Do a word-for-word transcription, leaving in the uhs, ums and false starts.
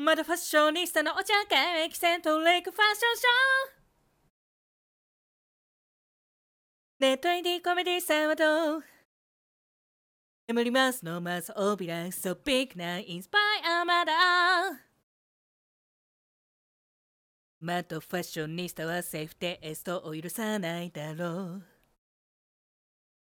まだファッショニスタのお茶会エキセントリックファッションショー。ネットインディーコメディサーはどう眠りますのまずオビランソビッグなインスパイアまだマッドファッショニスタはセーフテストを許さないだろう。